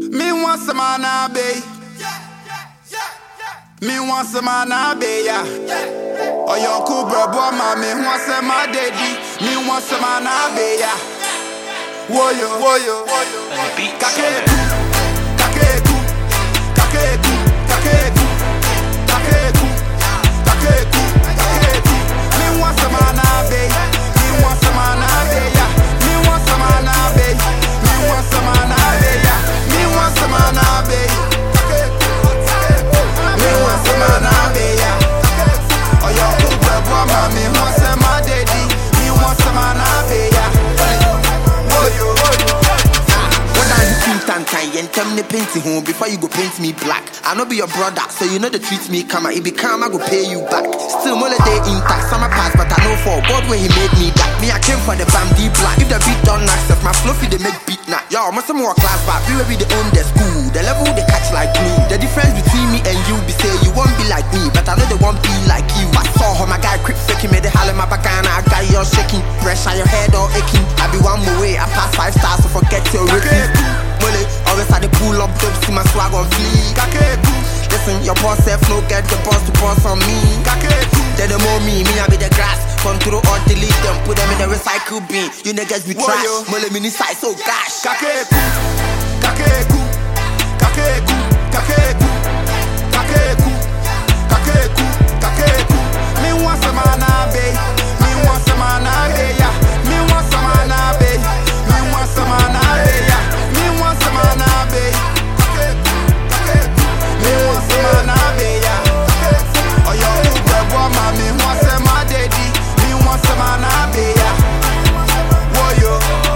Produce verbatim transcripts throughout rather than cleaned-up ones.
Me want some anabe. Me want some anabe, yeah. Oh, your cool bro, boy, me want some daddy. Me want some anabe, yeah. Woyo, woyo, woyo. Kakeku, kakeku, kakeku, kakeku, kakeku, kakeku, kakeku. Me want some anabe. Me want some anabe, yeah. Me want some anabe. Me want some anabe, yeah. Me want some anabe. Me want some anabe, yeah. Oh, your cool bro, boy, me want some daddy. Me want some anabe, yeah. Woyo, woyo. And tell me paint home before you go paint me black. I know be your brother, so you know they treat me karma. If be karma, I go pay you back. Still more day intact, summer pass, but I know for God where he made me that. Me I came for the fam deep black. If the beat don't accept my fluffy, they make beat now. Yo, must some more class back. We will be the own the school. The level they catch like me. The difference between me and you be say you won't be like me, but I know they won't be like you. I saw how my guy quick faking made the hell in my back and I got you shaking. Pressure your head all aching. I be one more way. I pass five stars, so forget your rating. Mole, always had the pull up, don't see my swag on fleek. Kakeku. Listen, your boss self no get the boss to boss on me. Kakeku. Then the more me, me I be the grass. Control or delete them, put them in the recycle bin. You niggas be trash. Mole mini size so gosh. Kakeku, kakeku, kakeku, kakeku, kakeku, kakeku, kakeku. Me want some anabe, me want some anabe, yeah. Me want some anabe, me want some anabe, yeah. Me want some anabe, kakeku, kakeku. Me want some anabe, yeah. Oh, yo, you grab one, me want some daddy. Me want some anabe, yeah. Woyo.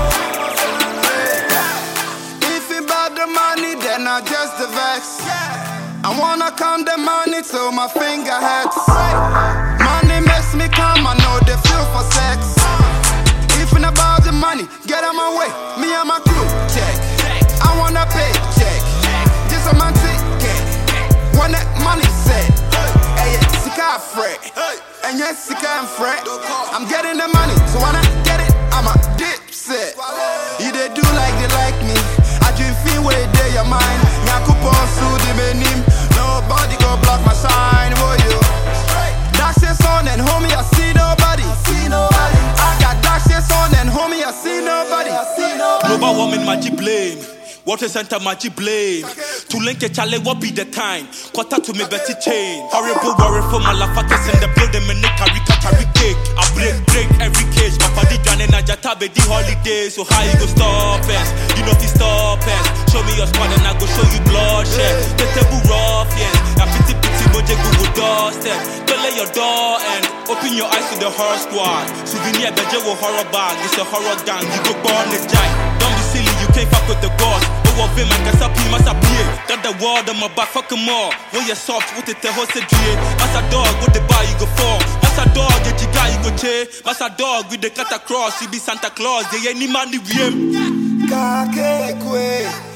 If it about the money, then I just the vex. I wanna count the money till my finger hurts. Money makes me come, I know the feel for sex. If it about the money, get out my way. Me and my crew, check. I wanna pay, check. Just a man ticket. When that money set, hey, it's a car fret. And yes, you can't fret. I'm getting the money, so when I get it, I'm a dipset. You they do like they like me. I dream feel where they your mind. Nyakupon su di benim. Nobody go block my shine, boy you. Dash this on and homie, I see nobody. I got dash this on and homie, I see nobody. Global warming, magic blame. Water center, magic blame. To link a challenge, what be the time? Quarter to me, Betty chain. Horrible worry for my lafakas in the building, and they carry carry cake. I break, break every cage. My body done in a jatabe the holiday. So how you go stop us? You know if you stop us. Show me your spot and I go show you bloodshed. The table rough, yes. I pity pity moje Google doorstep. Don't let your door and open your eyes to the horror squad. Souvenir beje wo horror bag. It's a horror gang. You go born the giant. Don't be silly, you can't fuck with the gods. Oh, of him, I guess I pee myself here. Got the word on my back, fuck him all. When you're soft, what it the host a dream. As a dog, what the bar you go for? As a dog, get you guy you go che. As a dog, with the cat across, you be Santa Claus. They ain't any money with him. Kakekwe.